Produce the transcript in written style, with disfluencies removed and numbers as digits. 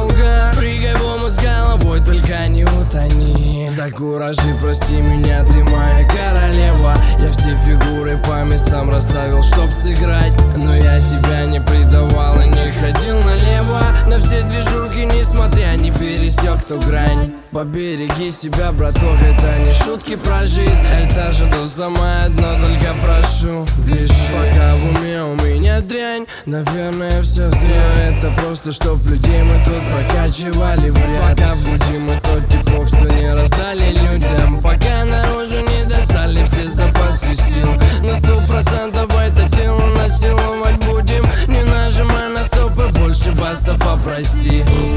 долго. Прыгай в омут с головой, только не утони. За куражи прости меня, ты моя королева. Я все фигуры по местам расставил, чтоб сыграть. Но я тебя не предавал и не ходил налево. На все движухи, несмотря, не пересек ту грань. Побереги себя, браток, это не шутки про жизнь. Это же до самое дно, только прошу, дыши. Пока в уме у меня дрянь, наверное, все зря. Это просто чтоб людей мы тут прокачивали в ряд. Пока в груди мы тот типов все не раздали людям. Пока наружу не достали все запасы сил. На 100% это тело насиловать будем. Не нажимай на стопы, больше баса попроси.